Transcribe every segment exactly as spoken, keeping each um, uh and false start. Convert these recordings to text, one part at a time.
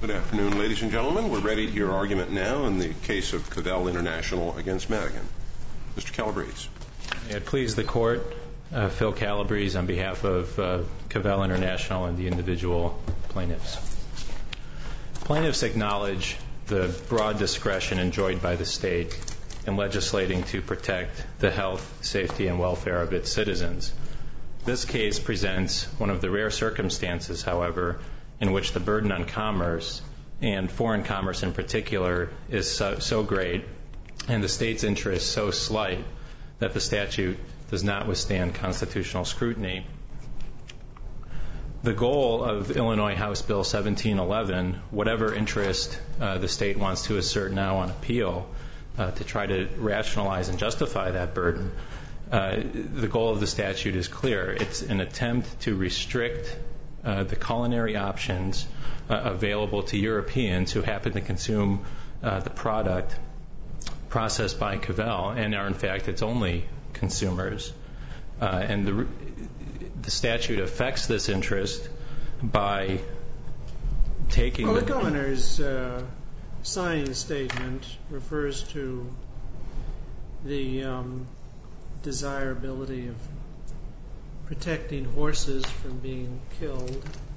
Good afternoon, ladies and gentlemen. We're ready to hear argument now in the case of Cavell International against Madigan. Mister Calabrese. May it please the Court, uh, Phil Calabrese on behalf of uh, Cavell International and the individual plaintiffs. Plaintiffs acknowledge the broad discretion enjoyed by the state in legislating to protect the health, safety, and welfare of its citizens. This case presents one of the rare circumstances, however, in which the burden on commerce, and foreign commerce in particular, is so, so great and the state's interest so slight that the statute does not withstand constitutional scrutiny. The goal of Illinois House Bill seventeen eleven, whatever interest uh, the state wants to assert now on appeal uh, to try to rationalize and justify that burden, uh, the goal of the statute is clear. It's an attempt to restrict Uh, the culinary options uh, available to Europeans who happen to consume uh, the product processed by Cavell and are in fact its only consumers. Uh, and the, the statute affects this interest by taking... Well, the, the governor's uh, signing statement refers to the um, desirability of protecting horses from being killed.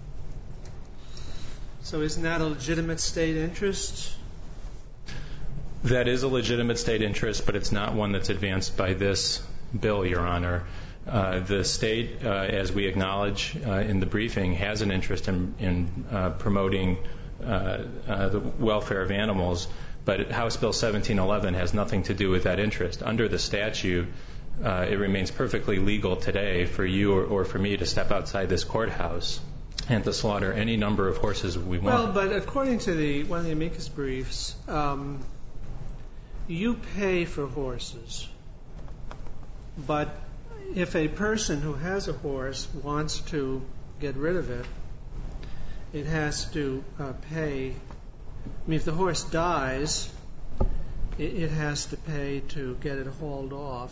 So isn't that a legitimate state interest? That is a legitimate state interest, but it's not one that's advanced by this bill, Your Honor. Uh, the state, uh, as we acknowledge uh, in the briefing, has an interest in, in uh, promoting uh, uh, the welfare of animals, but House Bill seventeen eleven has nothing to do with that interest. Under the statute, Uh, it remains perfectly legal today for you or, or for me to step outside this courthouse and to slaughter any number of horses we want. Well, but according to the one of the amicus briefs, um, you pay for horses. But if a person who has a horse wants to get rid of it, it has to uh, pay. I mean, if the horse dies, it, it has to pay to get it hauled off.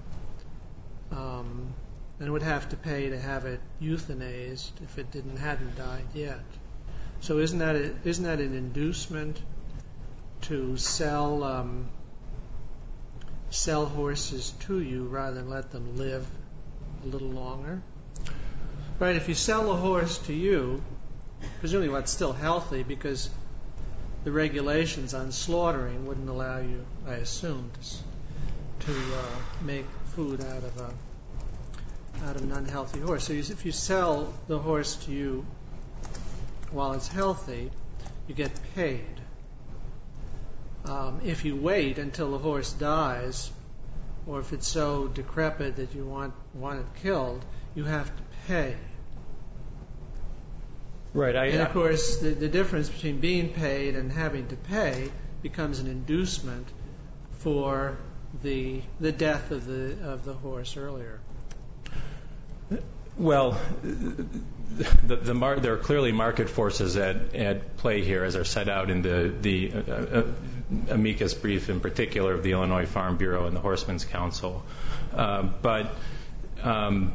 Um, and would have to pay to have it euthanized if it didn't hadn't died yet. So isn't that a, isn't that an inducement to sell um, sell horses to you rather than let them live a little longer? Right? If you sell a horse to you, presumably well, it's still healthy because the regulations on slaughtering wouldn't allow you, I assume, to, to uh, make food out of a out of an unhealthy horse. So you, if you sell the horse to you while it's healthy, you get paid. Um, if you wait until the horse dies, or if it's so decrepit that you want want it killed, you have to pay. Right. I, and of course, the, the difference between being paid and having to pay becomes an inducement for the the death of the of the horse earlier. Well, the, the mar- there are clearly market forces at, at play here, as are set out in the the uh, uh, amicus brief, in particular of the Illinois Farm Bureau and the Horsemen's Council. Uh, but um,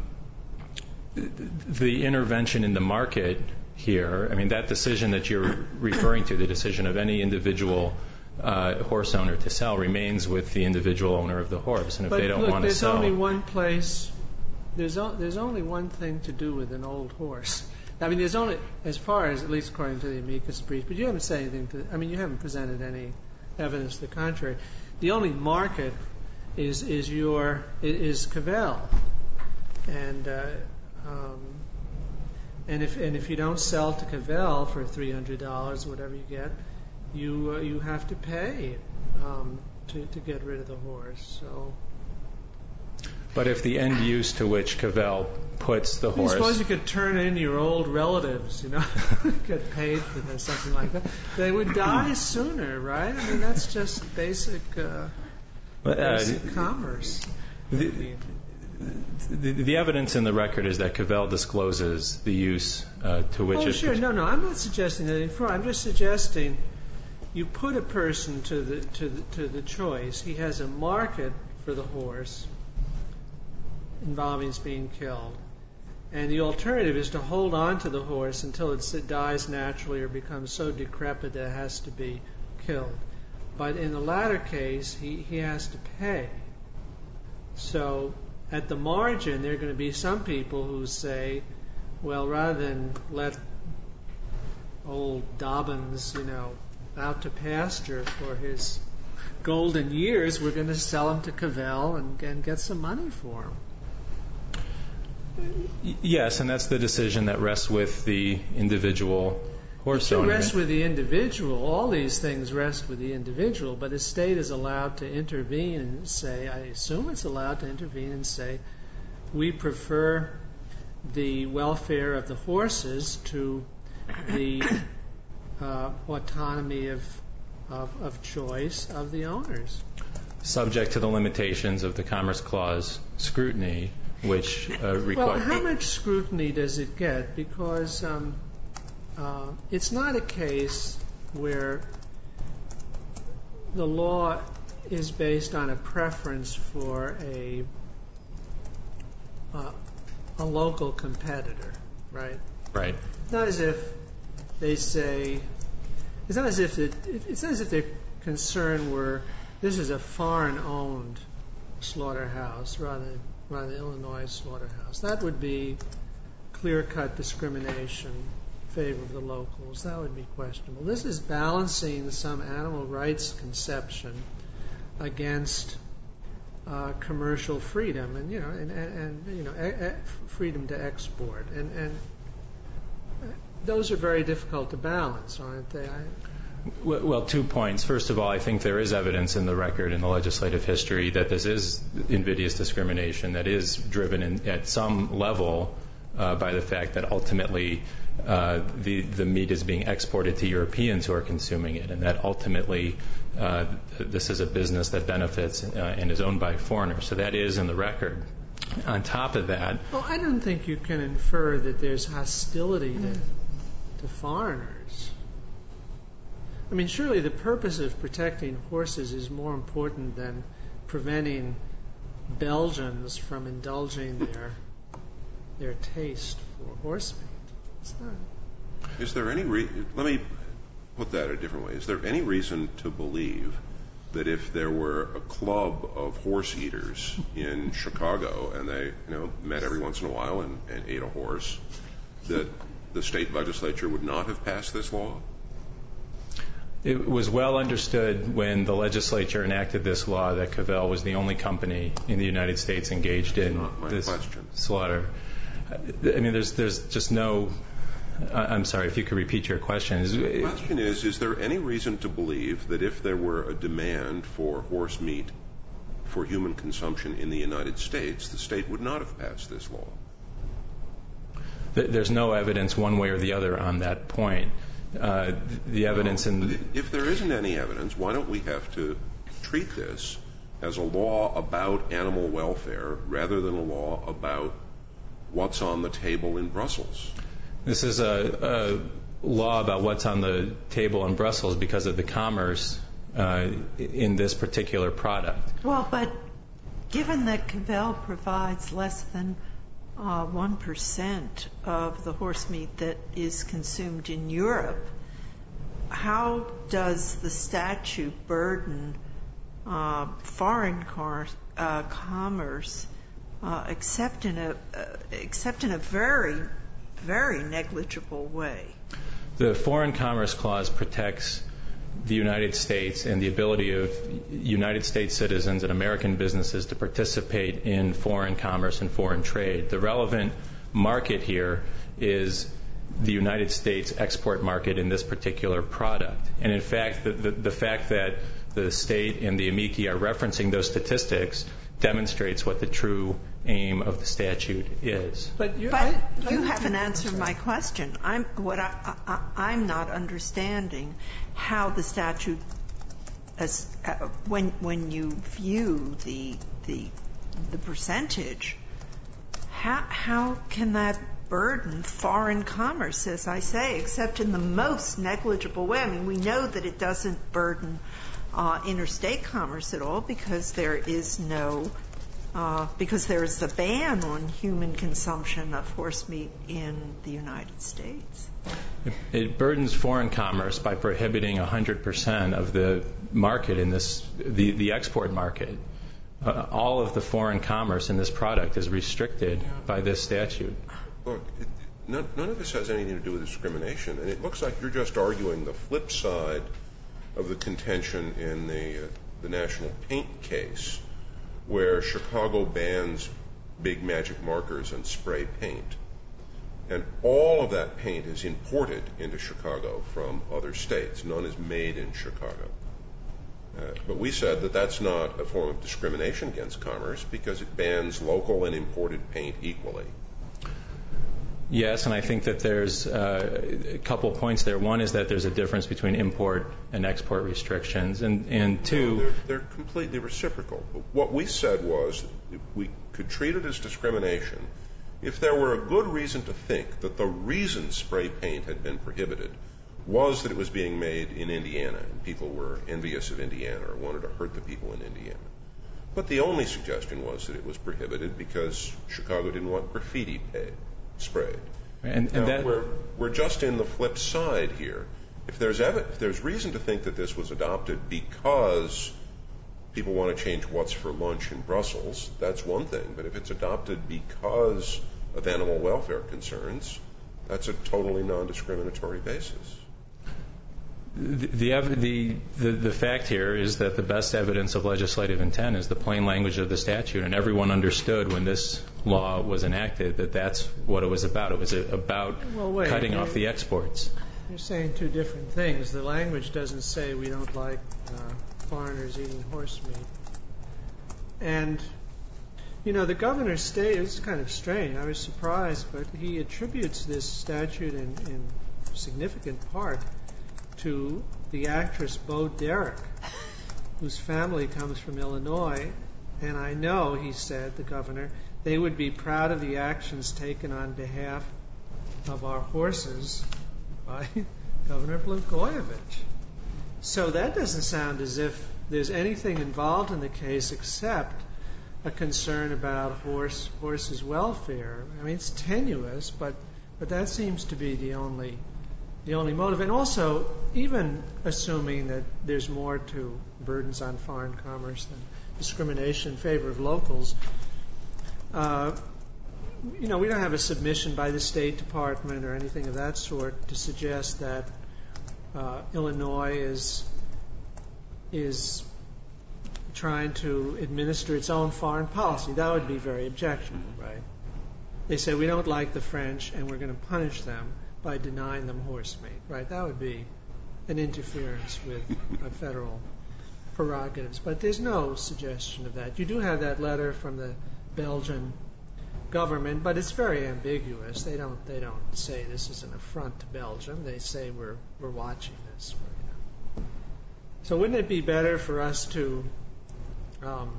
the intervention in the market here, I mean, that decision that you're referring to, the decision of any individual Uh, horse owner to sell, remains with the individual owner of the horse, and if but they don't look, want to sell, there's only one place. There's o- there's only one thing to do with an old horse. I mean, there's only, as far as at least according to the amicus brief, but you haven't said anything to. I mean, you haven't presented any evidence to the contrary. The only market is is your is Cavell, and uh, um, and if and if you don't sell to Cavell for three hundred dollars, whatever you get, you uh, you have to pay um, to to get rid of the horse. So. But if the end use to which Cavell puts the horse, I suppose you could turn in your old relatives, you know, get paid for this, something like that. They would die sooner, right? I mean, that's just basic, uh, basic uh, commerce. The, the, the evidence in the record is that Cavell discloses the use uh, to which. Oh, it sure. No, no. I'm not suggesting that in fraud. I'm just suggesting you put a person to the to the, to the choice. He has a market for the horse involving his being killed. And the alternative is to hold on to the horse until it dies naturally or becomes so decrepit that it has to be killed. But in the latter case, he, he has to pay. So at the margin, there are going to be some people who say, well, rather than let old Dobbins, you know, out to pasture for his golden years, we're going to sell him to Cavell and, and get some money for him. Yes, and that's the decision that rests with the individual horse owner. It rests with the individual. All these things rest with the individual, but the state is allowed to intervene and say, I assume it's allowed to intervene and say, we prefer the welfare of the horses to the uh, autonomy of, of, of choice of the owners. Subject to the limitations of the Commerce Clause scrutiny, which uh, requires... Well, how much scrutiny does it get? Because um, uh, it's not a case where the law is based on a preference for a uh, a local competitor, right? Right. It's not as if they say... It's not as if it, it's not as if their concern were this is a foreign-owned slaughterhouse rather than rather than Illinois slaughterhouse. That would be clear-cut discrimination in favor of the locals. That would be questionable. This is balancing some animal rights conception against uh, commercial freedom and you know and, and, and you know e- e- freedom to export and and those are very difficult to balance, aren't they? I, Well, two points. First of all, I think there is evidence in the record in the legislative history that this is invidious discrimination that is driven in, at some level uh, by the fact that ultimately uh, the, the meat is being exported to Europeans who are consuming it, and that ultimately uh, this is a business that benefits uh, and is owned by foreigners. So that is in the record. On top of that... Well, I don't think you can infer that there's hostility to, to foreigners. I mean, surely the purpose of protecting horses is more important than preventing Belgians from indulging their their taste for horse meat. It's not. Is there any re- let me put that a different way. Is there any reason to believe that if there were a club of horse eaters in Chicago and they, you know, met every once in a while and, and ate a horse, that the state legislature would not have passed this law? It was well understood when the legislature enacted this law that Cavell was the only company in the United States engaged in this question. slaughter. I mean, there's there's just no... I'm sorry, if you could repeat your question. The question is, is there any reason to believe that if there were a demand for horse meat for human consumption in the United States, the state would not have passed this law? There's no evidence one way or the other on that point. Uh, the evidence well, in... If there isn't any evidence, why don't we have to treat this as a law about animal welfare rather than a law about what's on the table in Brussels? This is a, a law about what's on the table in Brussels because of the commerce uh, in this particular product. Well, but given that Cavell provides less than uh, one percent of the horse meat that is consumed in Europe, how does the statute burden uh, foreign car, uh, commerce uh, except in a uh, except in a very very negligible way? The Foreign Commerce Clause protects the United States and the ability of United States citizens and American businesses to participate in foreign commerce and foreign trade. The relevant market here is the United States export market in this particular product. And in fact, the, the, the fact that the state and the amici are referencing those statistics demonstrates what the true aim of the statute is. But, but I, I you haven't answered my question. I'm what I, I, I'm not understanding how the statute, as uh, when when you view the the the percentage, how how can that burden foreign commerce, as I say, except in the most negligible way? I mean, we know that it doesn't burden uh, interstate commerce at all because there is no uh, because there is a ban on human consumption of horse meat in the United States. It, it burdens foreign commerce by prohibiting one hundred percent of the market in this, the, the export market. Uh, all of the foreign commerce in this product is restricted by this statute. Look, it, none, none of this has anything to do with discrimination, and it looks like you're just arguing the flip side of the contention in the, uh, the National Paint case, where Chicago bans big magic markers and spray paint. And all of that paint is imported into Chicago from other states. None is made in Chicago. Uh, but we said that that's not a form of discrimination against commerce because it bans local and imported paint equally. Yes, and I think that there's uh, a couple points there. One is that there's a difference between import and export restrictions, and, and two... No, they're, they're completely reciprocal. What we said was we could treat it as discrimination if there were a good reason to think that the reason spray paint had been prohibited was that it was being made in Indiana, and people were envious of Indiana or wanted to hurt the people in Indiana. But the only suggestion was that it was prohibited because Chicago didn't want graffiti paid, sprayed. And, and now, that... we're, we're just in the flip side here. If there's, ev- if there's reason to think that this was adopted because people want to change what's for lunch in Brussels, that's one thing. But if it's adopted because of animal welfare concerns, that's a totally non-discriminatory basis. The, the, the, the fact here is that the best evidence of legislative intent is the plain language of the statute, and everyone understood when this law was enacted that that's what it was about. It was about well, wait, cutting off the exports. You're saying two different things. The language doesn't say we don't like uh, foreigners eating horse meat. And, you know, the governor stated, it's kind of strange, I was surprised, but he attributes this statute in, in significant part to the actress Bo Derek, whose family comes from Illinois. And I know, he said, the governor, they would be proud of the actions taken on behalf of our horses by Governor Blagojevich. So that doesn't sound as if there's anything involved in the case except a concern about horse horses' welfare. I mean, it's tenuous, but but that seems to be the only the only motive. And also, even assuming that there's more to burdens on foreign commerce than discrimination in favor of locals, uh, you know, we don't have a submission by the State Department or anything of that sort to suggest that uh, Illinois is is trying to administer its own foreign policy. That would be very objectionable, right? They say we don't like the French and we're going to punish them by denying them horse meat, right? That would be an interference with uh, federal prerogatives. But there's no suggestion of that. You do have that letter from the Belgian government, but it's very ambiguous. They don't they don't say this is an affront to Belgium. They say we're we're watching this. For, you know. So wouldn't it be better for us to um,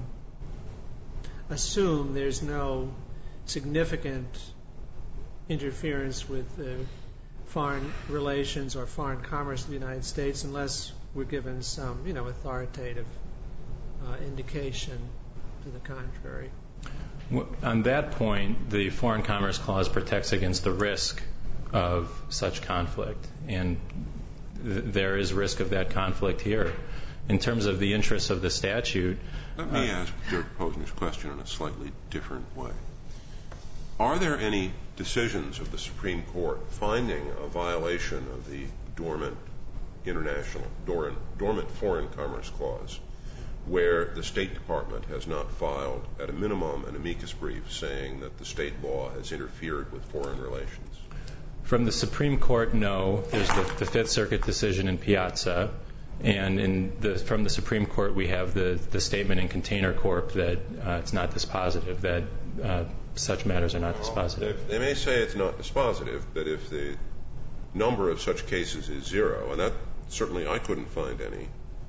assume there's no significant interference with uh, foreign relations or foreign commerce of the United States unless we're given some, you know, authoritative uh, indication to the contrary? On that point, the Foreign Commerce Clause protects against the risk of such conflict, and th- there is risk of that conflict here. In terms of the interests of the statute... Let me uh, ask Judge Posner's question in a slightly different way. Are there any decisions of the Supreme Court finding a violation of the dormant international, dormant, dormant Foreign Commerce Clause where the State Department has not filed, at a minimum, an amicus brief saying that the state law has interfered with foreign relations? From the Supreme Court, no. There's the, the Fifth Circuit decision in Piazza, and in the, from the Supreme Court we have the, the statement in Container Corp that uh, it's not dispositive, that uh, such matters are not well, dispositive. They, they may say it's not dispositive, but if the number of such cases is zero, and that certainly I couldn't find any.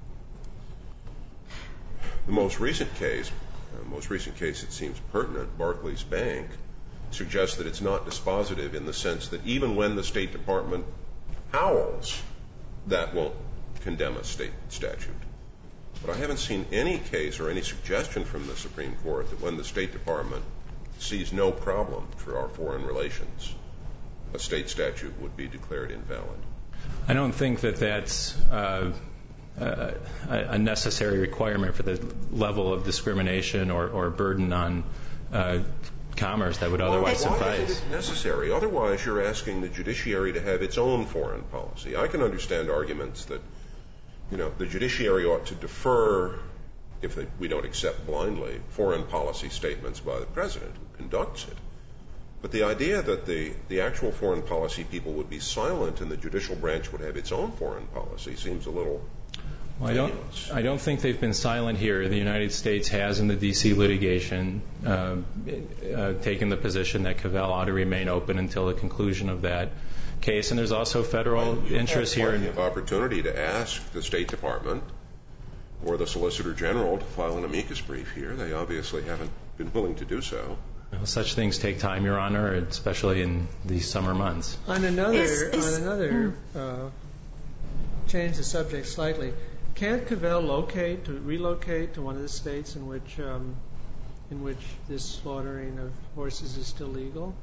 The most recent case, the most recent case that seems pertinent, Barclays Bank, suggests that it's not dispositive in the sense that even when the State Department howls, that won't condemn a state statute. But I haven't seen any case or any suggestion from the Supreme Court that when the State Department sees no problem for our foreign relations, a state statute would be declared invalid. I don't think that that's uh, uh, a necessary requirement for the level of discrimination or, or burden on uh, commerce that would otherwise well, why suffice. is it necessary? Otherwise, you're asking the judiciary to have its own foreign policy. I can understand arguments that, you know, the judiciary ought to defer, if they, we don't accept blindly, foreign policy statements by the president who conducts it. But the idea that the, the actual foreign policy people would be silent and the judicial branch would have its own foreign policy seems a little well, I don't, I don't think they've been silent here. The United States has, in the D C litigation, uh, uh, taken the position that Cavell ought to remain open until the conclusion of that case. And there's also federal well, interest here. You have plenty of opportunity to ask the State Department or the Solicitor General to file an amicus brief here. They obviously haven't been willing to do so. Well, such things take time, Your Honor, especially in these summer months. On another, Is- is- on another, uh, change the subject slightly. Can't Cavell locate, to relocate to one of the states in which, um, in which this slaughtering of horses is still legal?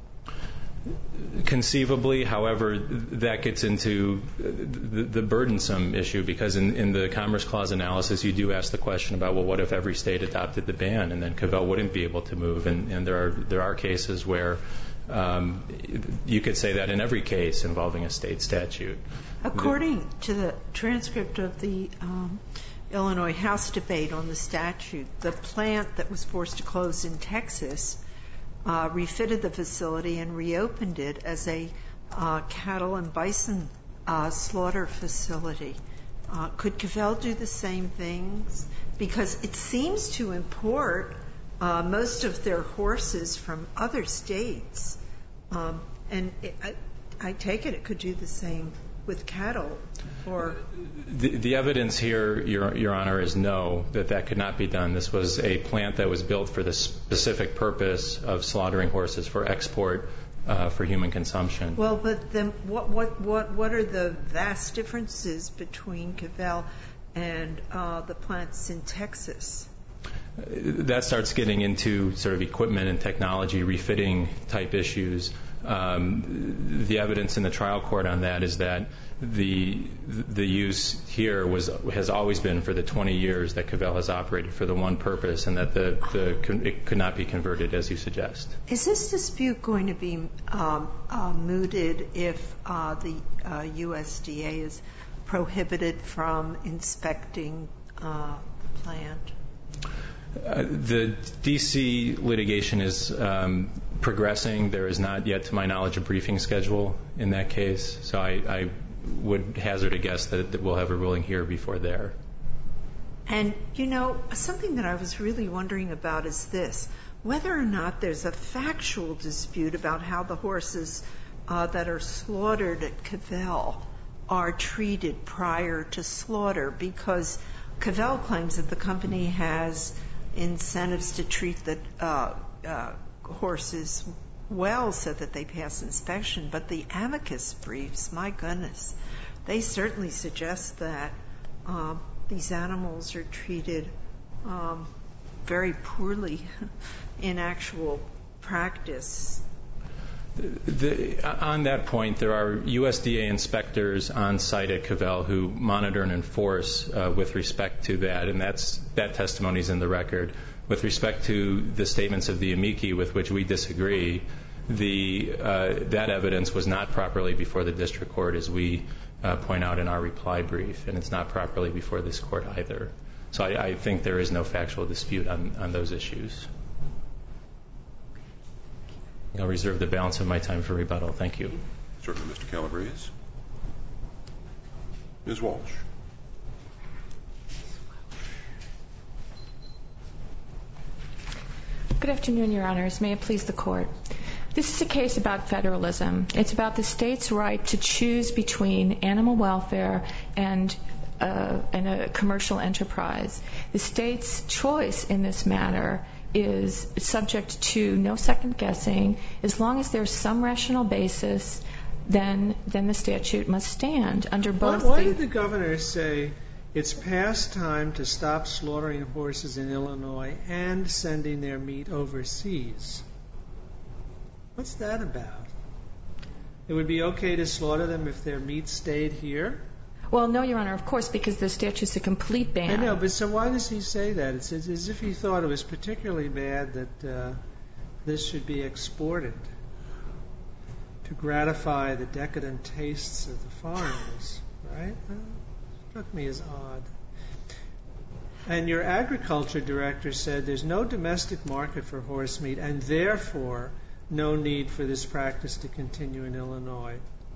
Conceivably, however, that gets into the, the burdensome issue because in, in the Commerce Clause analysis, you do ask the question about, well, what if every state adopted the ban and then Cavell wouldn't be able to move? And, and there are there are cases where um, you could say that in every case involving a state statute. According to the transcript of the um, Illinois House debate on the statute, the plant that was forced to close in Texas Uh, refitted the facility and reopened it as a uh, cattle and bison uh, slaughter facility. Uh, could Cavell do the same things? Because it seems to import uh, most of their horses from other states. Um, and it, I, I take it it could do the same with cattle. Or the, the evidence here, Your, Your Honor, is no, that that could not be done. This was a plant that was built for the specific purpose of slaughtering horses for export uh, for human consumption. Well, but then what, what, what, what are the vast differences between Cavell and uh, the plants in Texas? That starts getting into sort of equipment and technology refitting type issues. Um, the evidence in the trial court on that is that the the use here was has always been for the twenty years that Cavell has operated for the one purpose, and that the, the it could not be converted as you suggest. Is this dispute going to be um, uh, mooted if uh, the uh, U S D A is prohibited from inspecting uh, the plant? Uh, the D C litigation is um, progressing. There is not yet, to my knowledge, a briefing schedule in that case. So I, I would hazard a guess that, that we'll have a ruling here before there. And, you know, something that I was really wondering about is this. Whether or not there's a factual dispute about how the horses uh, that are slaughtered at Cavell are treated prior to slaughter, because Cavell claims that the company has incentives to treat the uh, uh, horses well so that they pass inspection. But the amicus briefs, my goodness, they certainly suggest that uh, these animals are treated um, very poorly in actual practice. The, on that point, there are U S D A inspectors on site at Cavell who monitor and enforce uh, with respect to that, and that's that testimony is in the record. With respect to the statements of the amici with which we disagree, the uh, that evidence was not properly before the district court, as we uh, point out in our reply brief, and it's not properly before this court either. So I, I think there is no factual dispute on, on those issues. I'll reserve the balance of my time for rebuttal. Thank you. Certainly, Mister Calabrese. Miz Walsh. Good afternoon, Your Honors. May it please the Court. This is a case about federalism. It's about the state's right to choose between animal welfare and uh, and a commercial enterprise. The state's choice in this matter is subject to no second guessing. As long as there's some rational basis, then then the statute must stand under both. Why, why the, did the governor say It's past time to stop slaughtering horses in Illinois and sending their meat overseas. What's that about? It would be okay to slaughter them if their meat stayed here? Well, no, Your Honor, of course, because the statute's a complete ban. I know, but so why does he say that? It's as if he thought it was particularly bad that uh, this should be exported to gratify the decadent tastes of the foreigners, right? That struck me as odd. And your agriculture director said there's no domestic market for horse meat and therefore no need for this practice to continue in Illinois.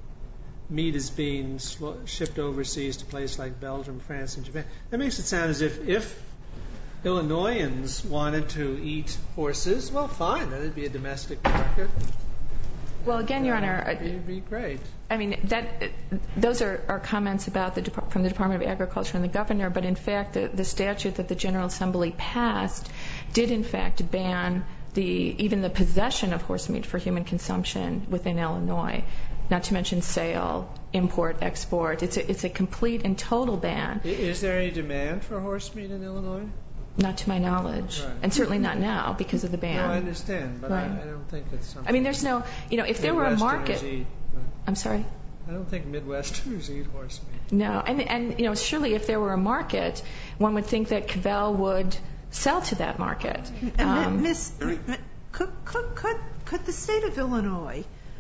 Meat is being sl- shipped overseas to places like Belgium, France, and Japan. That makes it sound as if if Illinoisans wanted to eat horses, well, fine, then it'd be a domestic market. Well, again, Your Honor, it'd be great. I mean, that those are, are comments about the from the Department of Agriculture and the governor, but in fact, the, the statute that the General Assembly passed did in fact ban the even the possession of horse meat for human consumption within Illinois. Not to mention sale, import, export. It's a, it's a complete and total ban. Is there any demand for horse meat in Illinois? Not to my knowledge, right. And certainly not now because of the ban. No, I understand, but right. I, I don't think it's something. I mean, there's no, you know, if there were a market. Eat, right? I'm sorry? I don't think Midwesterners eat horse meat. No, and and you know, surely if there were a market, one would think that Cavell would sell to that market. Um, Miss, could, could could could the state of Illinois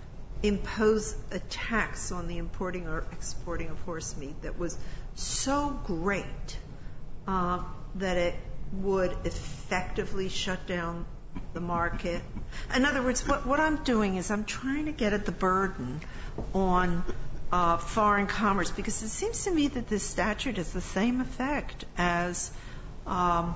impose a tax on the importing or exporting of horse meat that was so great uh, that it would effectively shut down the market? In other words, what, what I'm doing is I'm trying to get at the burden on uh, foreign commerce, because it seems to me that this statute has the same effect as um,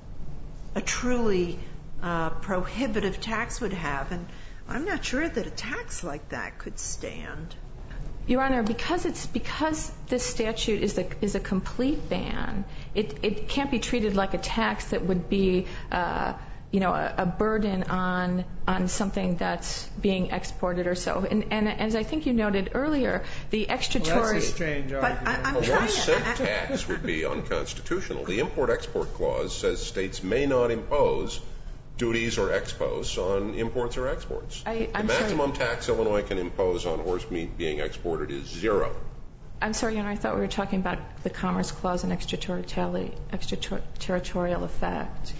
a truly uh, prohibitive tax would have, and I'm not sure that a tax like that could stand. Your Honor, because it's because this statute is a is a complete ban, it it can't be treated like a tax that would be uh, you know a, a burden on on something that's being exported or so. And and as I think you noted earlier, the extratory. Well, that's a strange argument. But I, I'm a trying one cent to, tax would be unconstitutional. The import-export clause says states may not impose duties or expos on imports or exports. I, I'm the maximum sorry. tax Illinois can impose on horse meat being exported is zero. I'm sorry, Your Honor, I thought we were talking about the Commerce Clause and extraterritorial, extraterritorial effect.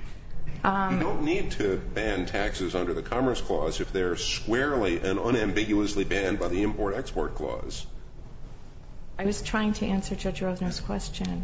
Um, you don't need to ban taxes under the Commerce Clause if they're squarely and unambiguously banned by the Import-Export Clause. I was trying to answer Judge Rosner's question.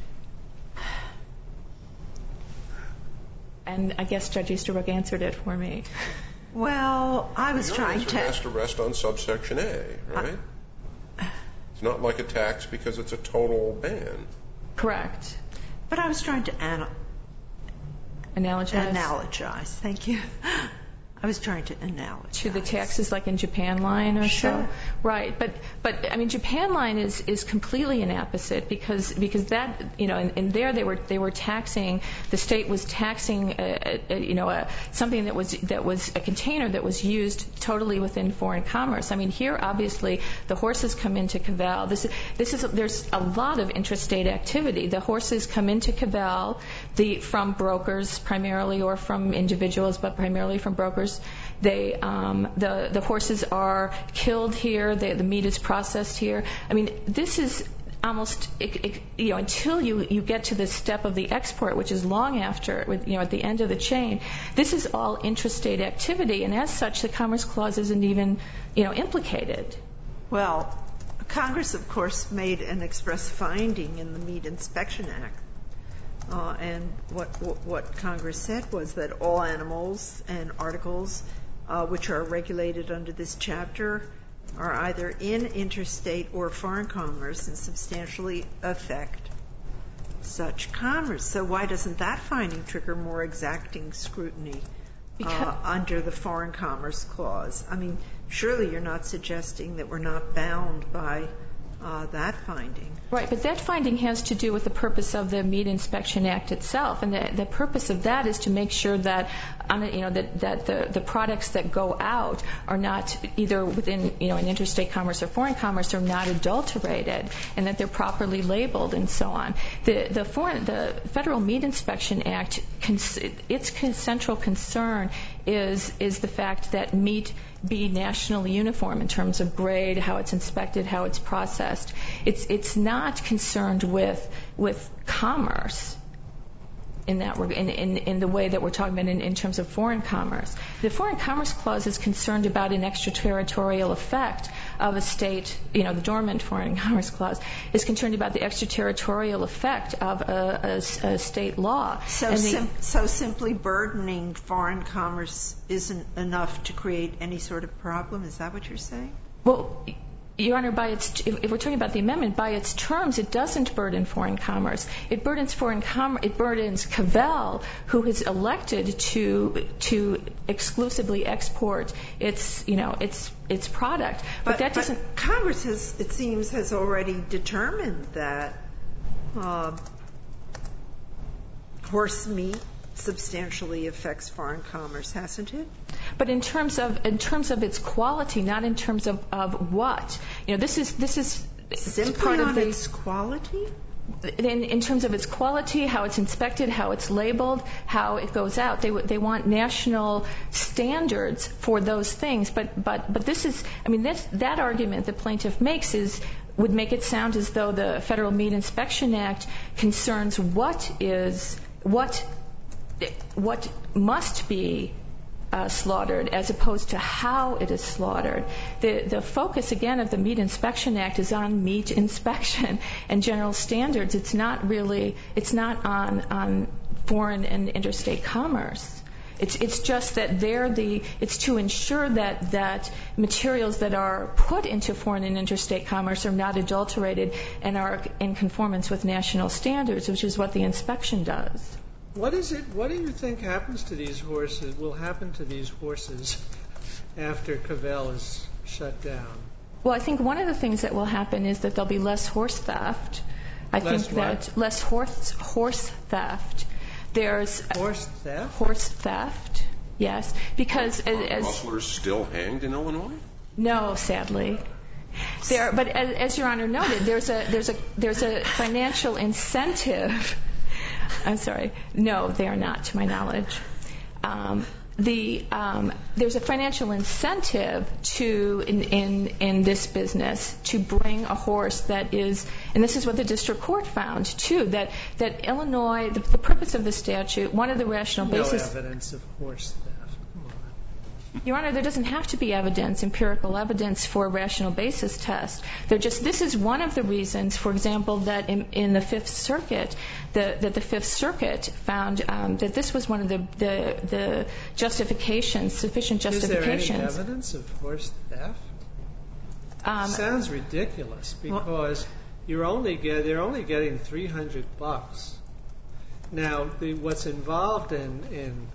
And I guess Judge Easterbrook answered it for me. Well, I was Your trying answer to. has to rest on subsection A, right? Uh, it's not like a tax because it's a total ban. Correct. But I was trying to anal- Analogize? Analogize. Thank you. I was trying to analogize. To the taxes like in Japan Line or sure. so? Right. But, but I mean, Japan Line is, is completely an opposite because, because that, you know, in, in there they were, they were taxing, the state was taxing, a, a, you know, a, something that was, that was a container that was used totally within foreign commerce. I mean, here, obviously, the horses come into Cavell. This, this is, there's a lot of interstate activity. The horses come into Cavell the, from brokers primarily or from individuals, but primarily from brokers. They, um, the, the horses are killed here. They, the meat is processed here. I mean, this is almost, it, it, you know, until you, you get to the step of the export, which is long after, with, you know, at the end of the chain, this is all intrastate activity, and as such, the Commerce Clause isn't even, you know, implicated. Well, Congress, of course, made an express finding in the Meat Inspection Act. Uh, and what, what, what Congress said was that all animals and articles uh, which are regulated under this chapter are either in interstate or foreign commerce and substantially affect such commerce. So why doesn't that finding trigger more exacting scrutiny uh, under the Foreign Commerce Clause? I mean, surely you're not suggesting that we're not bound by uh, that finding. Right, but that finding has to do with the purpose of the Meat Inspection Act itself, and the, the purpose of that is to make sure that, on a, you know, that, that the, the products that go out are not either within, you know, in interstate commerce or foreign commerce are not adulterated, and that they're properly labeled and so on. The the foreign the Federal Meat Inspection Act, cons- its central concern is is the fact that meat be nationally uniform in terms of grade, how it's inspected, how it's processed. It's it's not concerned with with commerce in that in, in, in the way that we're talking about in, in terms of foreign commerce. The Foreign Commerce Clause is concerned about an extraterritorial effect of a state, you know, the dormant Foreign Commerce Clause is concerned about the extraterritorial effect of a, a, a state law. So, and the, sim- so simply burdening foreign commerce isn't enough to create any sort of problem? Is that what you're saying? Well, Your Honor, by its, if, if we're talking about the amendment, by its terms, it doesn't burden foreign commerce. It burdens foreign commerce. It burdens Cavell, who has elected to to exclusively export its, you know, its its product. But, but that doesn't. But Congress has, it seems, has already determined that uh, horse meat substantially affects foreign commerce, hasn't it? But in terms of in terms of its quality, not in terms of, of what. You know, this is this is simply part on of the, its quality. In, in terms of its quality, how it's inspected, how it's labeled, how it goes out, they they want national standards for those things. But but but this is, I mean, this, that argument the plaintiff makes is would make it sound as though the Federal Meat Inspection Act concerns what is what. what must be uh, slaughtered as opposed to how it is slaughtered. The, the focus, again, of the Meat Inspection Act is on meat inspection and general standards. It's not really, it's not on, on foreign and interstate commerce. It's, it's just that they're the, it's to ensure that, that materials that are put into foreign and interstate commerce are not adulterated and are in conformance with national standards, which is what the inspection does. What is it? What do you think happens to these horses? Will happen to these horses after Cavell is shut down? Well, I think one of the things that will happen is that there'll be less horse theft. I less think what? that less horse horse theft. There's horse theft. Horse theft. Yes, because Are as, as rustlers still hanged in Illinois? no, sadly. There, but as, as Your Honor noted, there's a there's a there's a financial incentive. I'm sorry. No, they are not, to my knowledge. Um, the um, there's a financial incentive to in, in in this business to bring a horse that is, and this is what the district court found too, that that Illinois, the, the purpose of the statute, one of the rational no basis. evidence of horse theft. Come on. Your Honor, there doesn't have to be evidence, empirical evidence for a rational basis test. They're just, this is one of the reasons, for example, that in, in the Fifth Circuit, the, that the Fifth Circuit found um, that this was one of the, the, the justifications, sufficient justifications. Is there any evidence of horse theft? Um, Sounds ridiculous because well, you're only get, they're only getting three hundred bucks. Now, the, what's involved in, in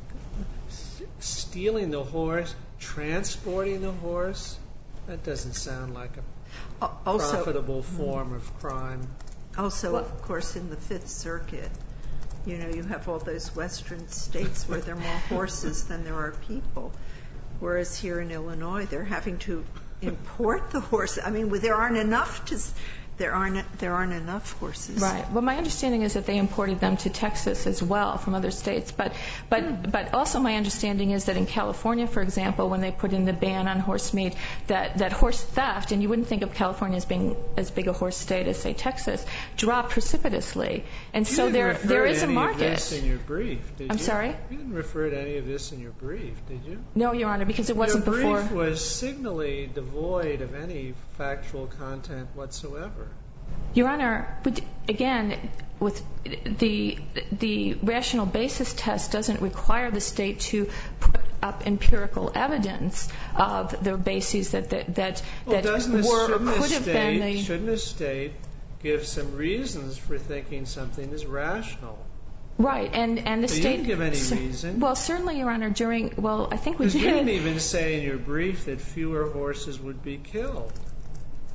stealing the horse, transporting the horse, that doesn't sound like a also, profitable form of crime. Also, well, of course, in the Fifth Circuit, you know, you have all those western states where there are more horses than there are people, whereas here in Illinois, they're having to import the horses. I mean, there aren't enough to... There aren't there aren't enough horses. Right. Well, my understanding is that they imported them to Texas as well from other states. But but mm. but also my understanding is that in California, for example, when they put in the ban on horse meat, that, that horse theft, and you wouldn't think of California as being as big a horse state as, say, Texas, dropped precipitously. And you so didn't there refer there to is a any market. Of this in your brief, did I'm you? sorry? You didn't refer to any of this in your brief, did you? No, Your Honor, because it wasn't your before. Your brief was signally devoid of any factual content whatsoever. Your Honor, again, with the the rational basis test doesn't require the state to put up empirical evidence of the bases that that that, well, that were or could have state, been the. Shouldn't a state give some reasons for thinking something is rational? Right, and and the so state. You didn't give any reason. Well, certainly, Your Honor. During well, I think we did. You didn't even say in your brief that fewer horses would be killed.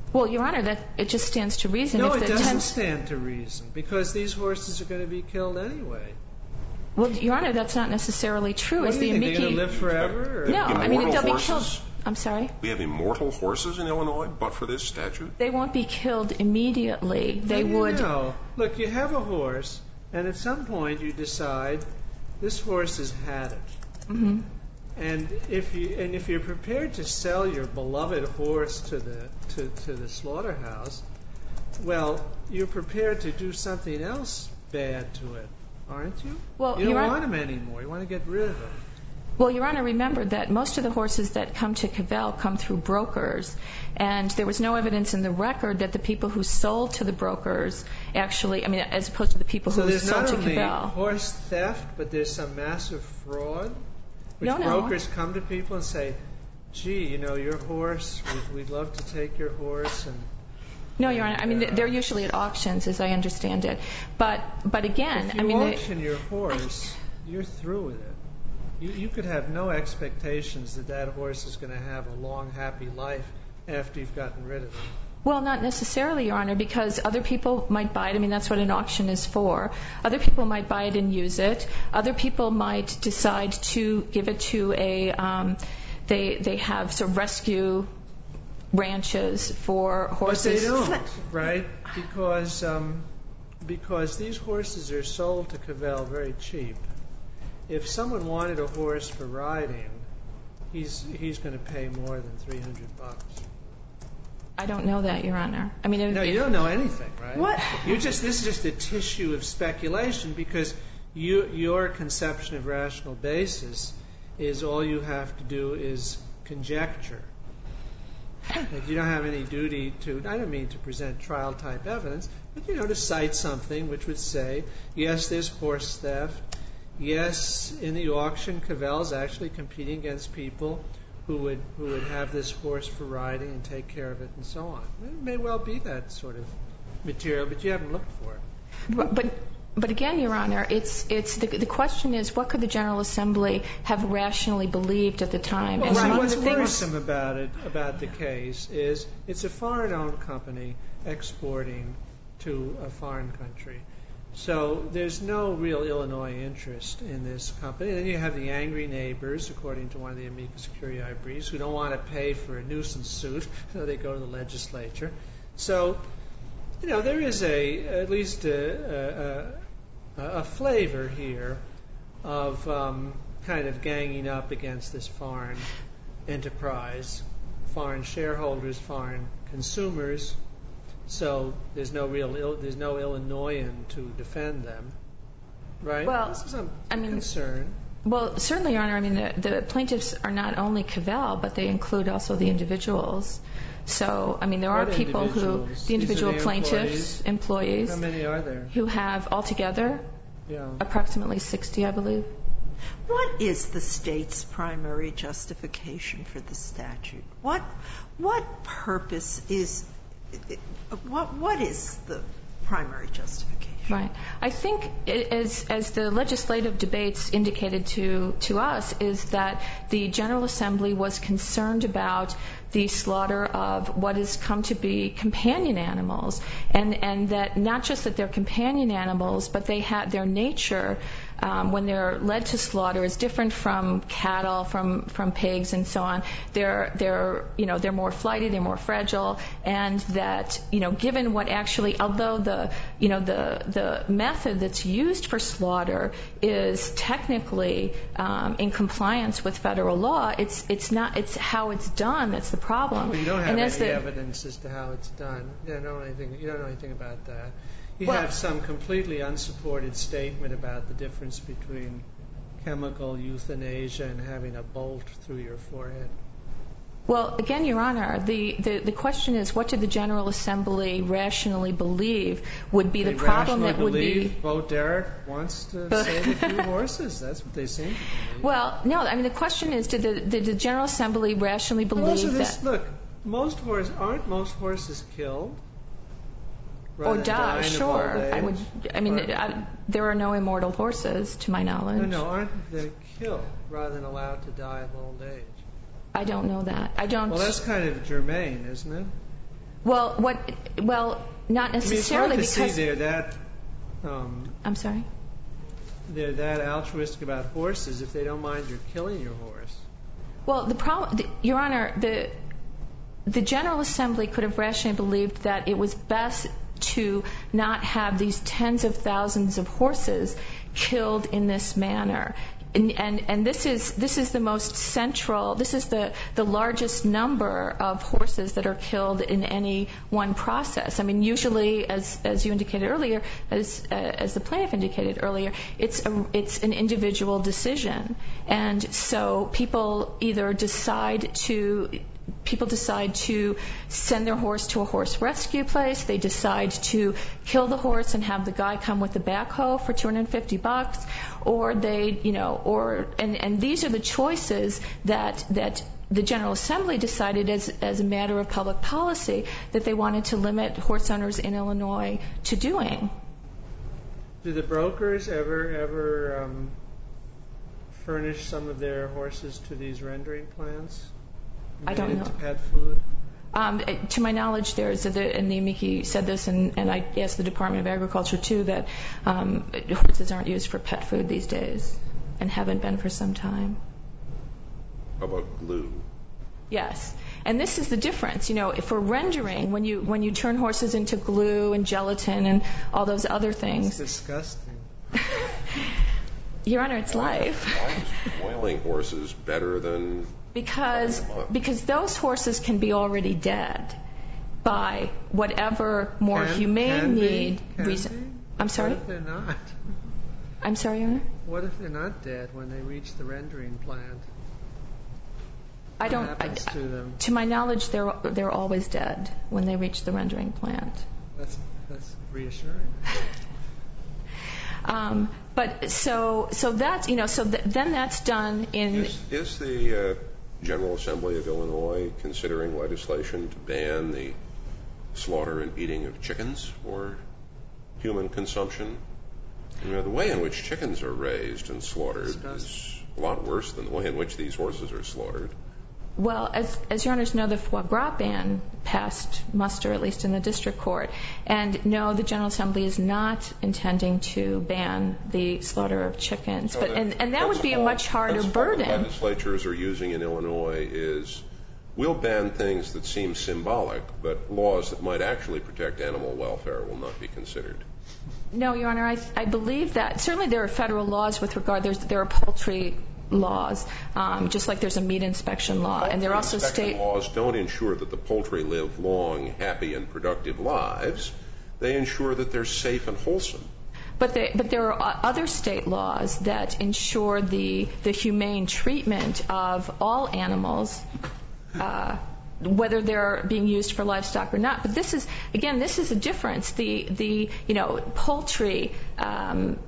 Well, Your Honor, that it just stands to reason. No, if it the doesn't ten- stand to reason, because these horses are going to be killed anyway. Well, Your Honor, that's not necessarily true. What As do you the think, they're going to live forever? Or? No, I mean, Immortal they'll horses? be killed. I'm sorry? We have immortal horses in Illinois, but for this statute? They won't be killed immediately. They How do you would. know? Look, you have a horse, and at some point you decide this horse has had it. Mm-hmm. And if you and if you're prepared to sell your beloved horse to the to, to the slaughterhouse, well, you're prepared to do something else bad to it, aren't you? Well, you don't Your want Honor- him anymore. You want to get rid of him. Well, Your Honor, remember that most of the horses that come to Cavell come through brokers, and there was no evidence in the record that the people who sold to the brokers actually, I mean, as opposed to the people So who there's sold not to only Cavell. horse theft, but there's some massive fraud, which No, no. brokers come to people and say, gee, you know, your horse, we'd, we'd love to take your horse. And No, Your Honor, I mean, they're usually at auctions, as I understand it. But, but again, if you I mean, auction your horse, you're through with it. You, you could have no expectations that that horse is going to have a long, happy life after you've gotten rid of it. well, not necessarily, Your Honor, because other people might buy it. I mean, that's what an auction is for. Other people might buy it and use it. Other people might decide to give it to a, um, they, they have sort of rescue ranches for horses. But they don't, right? Because, um, because these horses are sold to Cavell very cheap. If someone wanted a horse for riding, he's he's going to pay more than three hundred bucks. I don't know that, Your Honor. I mean, if, No, you don't know anything, right? What? You just this is just a tissue of speculation, because you your conception of rational basis is all you have to do is conjecture. That you don't have any duty to, I don't mean to present trial type evidence, but you know, to cite something which would say, yes, there's horse theft. Yes, in the auction, Cavell's actually competing against people who would who would have this horse for riding and take care of it and so on. It may well be that sort of material, but you haven't looked for it. But, but but again, Your Honor, it's it's the the question is, what could the General Assembly have rationally believed at the time? Well, And see, among what's the things- worrisome about it, about the case, is it's a foreign-owned company exporting to a foreign country. So there's no real Illinois interest in this company. Then you have the angry neighbors, according to one of the amicus curiae briefs, who don't want to pay for a nuisance suit, so they go to the legislature. So, you know, there is a at least a, a, a flavor here of um, kind of ganging up against this foreign enterprise, foreign shareholders, foreign consumers. So there's no real there's no Illinoisan to defend them, right? Well, this is a I mean- concern. Well, certainly, Your Honor. I mean, the, the plaintiffs are not only Cavell, but they include also the individuals. So, I mean, there are What people who, individuals? the individual These are the plaintiffs, employees, How many are there? who have altogether Yeah. approximately sixty, I believe. What is the state's primary justification for the statute? What what purpose is what what is the primary justification? Right. I think, it, as as the legislative debates indicated to to us, is that the General Assembly was concerned about the slaughter of what has come to be companion animals, and and that not just that they're companion animals, but they have their nature. Um, when they're led to slaughter is different from cattle, from, from pigs, and so on. They're they're you know they're more flighty, they're more fragile, and that you know given what actually, although the you know the the method that's used for slaughter is technically um, in compliance with federal law, it's it's not it's how it's done that's the problem. Well, you don't have and any as the, evidence as to how it's done. You don't know anything. You don't know anything about that. You Well- have some completely unsupported statement about the difference between chemical euthanasia and having a bolt through your forehead. Well, again, Your Honor, the, the, the question is, what did the General Assembly rationally believe would be They the problem that rationally would believe be... Bo Derek wants to save a few horses. That's what they seem to believe. Well, no, I mean, the question is, did the, did the General Assembly rationally Well, also believe this, that... look, most horses aren't most horses killed rather Or than die, dying of sure. old I would. age? I mean, Or- I, there are no immortal horses, to my knowledge. no, no, aren't they killed rather than allowed to die of old age? I don't know that. I don't. Well, that's kind of germane, isn't it? Well, what? Well, not necessarily I mean, it's hard to because see they're that. Um, I'm sorry. They're that altruistic about horses if they don't mind you're killing your horse. Well, the problem, Your Honor, the the General Assembly could have rationally believed that it was best to not have these tens of thousands of horses killed in this manner. And, and, and this is this is the most central, this is the, the largest number of horses that are killed in any one process. I mean, usually, as as you indicated earlier, as uh, as the plaintiff indicated earlier, it's a, it's an individual decision. And so people either decide to People decide to send their horse to a horse rescue place. They decide to kill the horse and have the guy come with the backhoe for two hundred fifty bucks, or they, you know, or and, and these are the choices that that the General Assembly decided as as a matter of public policy that they wanted to limit horse owners in Illinois to doing. Do the brokers ever ever um, furnish some of their horses to these rendering plants? I don't know. To pet food? Um, to my knowledge, there is, and the amici said this, and, and I asked the Department of Agriculture too, that um, horses aren't used for pet food these days, and haven't been for some time. How about glue? Yes, and this is the difference. You know, for rendering, when you when you turn horses into glue and gelatin and all those other things. It's disgusting. Your Honor, it's life. Why is boiling horses better than? Because because those horses can be already dead by whatever more can, humane can need be? reason. Be? I'm sorry? What if they're not? I'm sorry, Your Honor? What if they're not dead when they reach the rendering plant? I What don't. happens I, to them? To my knowledge, they're they're always dead when they reach the rendering plant. That's that's reassuring. Um, but so so that's you know so th- then that's done in. Is, is the uh, General Assembly of Illinois considering legislation to ban the slaughter and eating of chickens for human consumption? You know, the way in which chickens are raised and slaughtered is a lot worse than the way in which these horses are slaughtered. Well, as, as Your Honors know, the foie gras ban passed muster, at least in the district court. And no, the General Assembly is not intending to ban the slaughter of chickens. So but that, and, and that would be a much harder burden. What legislatures are using in Illinois is we'll ban things that seem symbolic, but laws that might actually protect animal welfare will not be considered. No, Your Honor, I, I believe that certainly there are federal laws with regard. There's, there are poultry laws, um, just like there's a meat inspection law, Poultry and there are also state laws don't ensure that the poultry live long, happy, and productive lives. They ensure that they're safe and wholesome. But, they, but there are other state laws that ensure the the humane treatment of all animals, uh, whether they're being used for livestock or not. But this is again, this is a difference. The the you know poultry. Um,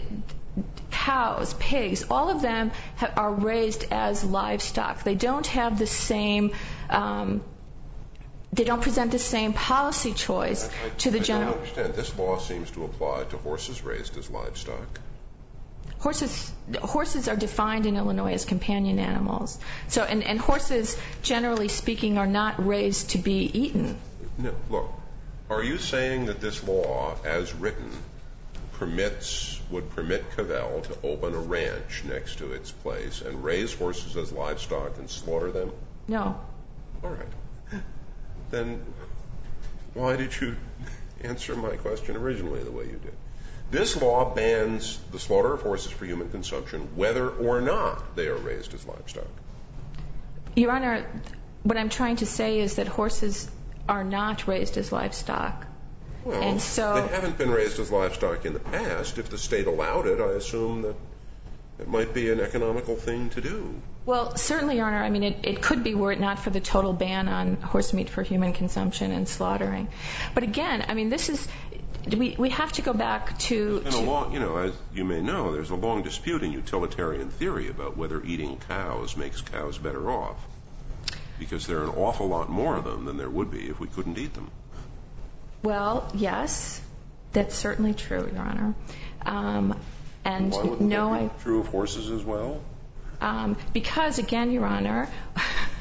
Cows, pigs, all of them ha- are raised as livestock. They don't have the same, um, they don't present the same policy choice I, I, to the I general. I don't understand. This law seems to apply to horses raised as livestock. Horses, horses are defined in Illinois as companion animals. So, and, and horses, generally speaking, are not raised to be eaten. No, look, are you saying that this law, as written, permits would permit Cavell to open a ranch next to its place and raise horses as livestock and slaughter them? No. All right. Then why did you answer my question originally the way you did? This law bans the slaughter of horses for human consumption whether or not they are raised as livestock. Your Honor, what I'm trying to say is that horses are not raised as livestock. Well, and so, they haven't been raised as livestock in the past. If the state allowed it, I assume that it might be an economical thing to do. Well, certainly, Your Honor. I mean, it, it could be were it not for the total ban on horse meat for human consumption and slaughtering. But again, I mean, this is we we have to go back to. There's been to a long, you know, as you may know, there's a long dispute in utilitarian theory about whether eating cows makes cows better off, because there are an awful lot more of them than there would be if we couldn't eat them. Well, yes, that's certainly true, Your Honor. Um, and Why wouldn't no, that be I, true of horses as well? um, because again, Your Honor,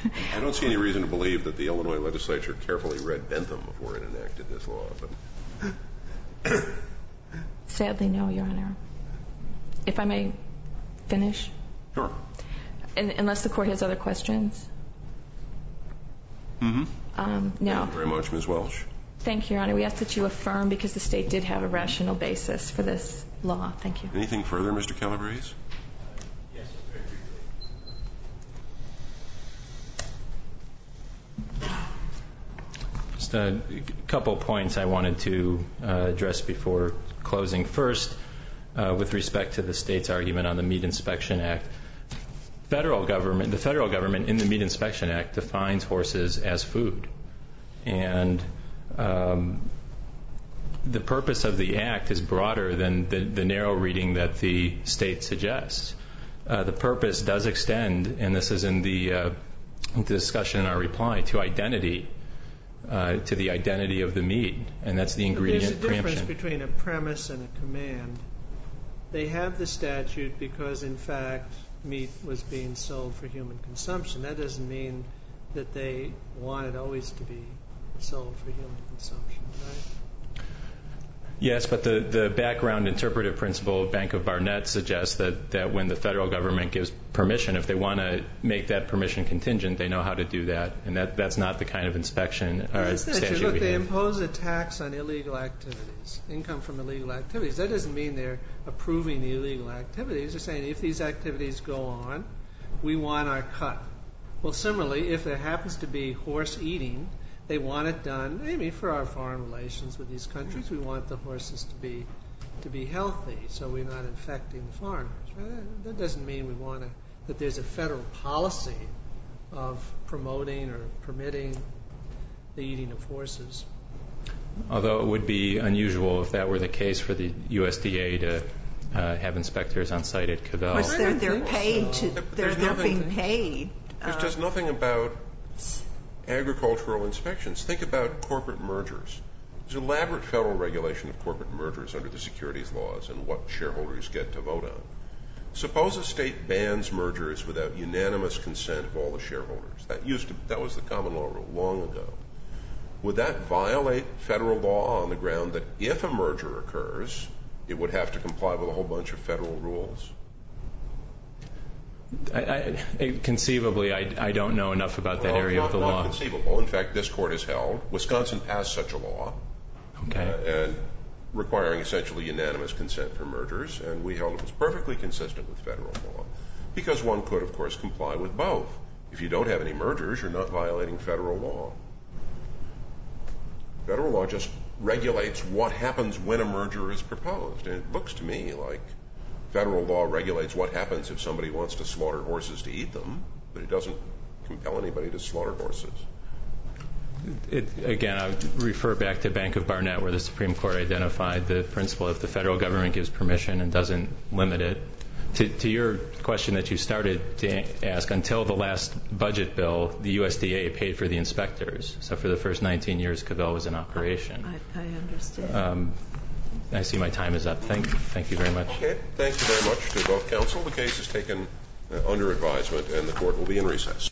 I don't see any reason to believe that the Illinois legislature carefully read Bentham before it enacted this law. But Sadly, no, Your Honor. If I may finish? Sure. And, unless the court has other questions? Mm-hmm. Um, no. Thank you very much, Miz Welch. Thank you, Your Honor. We ask that you affirm because the state did have a rational basis for this law. Thank you. Anything further, Mister Calabrese? Yes, very briefly. Just a couple points I wanted to uh, address before closing. First, uh, with respect to the state's argument on the Meat Inspection Act, federal government, the federal government in the Meat Inspection Act defines horses as food. And um, the purpose of the act is broader than the, the narrow reading that the state suggests. Uh, the purpose does extend, and this is in the, uh, the discussion in our reply, to identity, uh, to the identity of the meat, and that's the ingredient There's a difference preemption. between a premise and a command. They have the statute because, in fact, meat was being sold for human consumption. That doesn't mean that they want it always to be sold for human consumption, right? Yes, but the, the background interpretive principle of Bank of Barnett suggests that, that when the federal government gives permission, if they want to make that permission contingent, they know how to do that, and that, that's not the kind of inspection or statute Look, we they have. impose a tax on illegal activities, income from illegal activities. That doesn't mean they're approving the illegal activities. They're saying if these activities go on, we want our cut. Well, similarly, if there happens to be horse eating, they want it done, maybe for our foreign relations with these countries. We want the horses to be to be healthy, so we're not infecting the foreigners. Right? That doesn't mean we want to, that there's a federal policy of promoting or permitting the eating of horses. Although it would be unusual if that were the case for the U S D A to uh, have inspectors on site at Cavell. Of course, they're, they're paid so. to, they're, There's they're nothing- being paid. There's uh, just nothing about agricultural inspections. Think about corporate mergers. There's elaborate federal regulation of corporate mergers under the securities laws and what shareholders get to vote on. Suppose a state bans mergers without unanimous consent of all the shareholders. That used to, that was the common law rule long ago. Would that violate federal law on the ground that if a merger occurs, it would have to comply with a whole bunch of federal rules? I, I, conceivably, I, I don't know enough about that Well, area not, of the not law. conceivable. In fact, this court has held, Wisconsin passed such a law, Okay. uh, and requiring essentially unanimous consent for mergers, and we held it was perfectly consistent with federal law, because one could, of course, comply with both. If you don't have any mergers, you're not violating federal law. Federal law just regulates what happens when a merger is proposed, and it looks to me like federal law regulates what happens if somebody wants to slaughter horses to eat them, but it doesn't compel anybody to slaughter horses. It, again, I would refer back to Bank of Barnett, where the Supreme Court identified the principle if the federal government gives permission and doesn't limit it. To, to your question that you started to ask, until the last budget bill, the U S D A paid for the inspectors. So for the first nineteen years, Cavell was in operation. I, I understand. Um, I see my time is up. Thank, thank you very much. Okay, thank you very much to both counsel. The case is taken uh, under advisement, and the court will be in recess.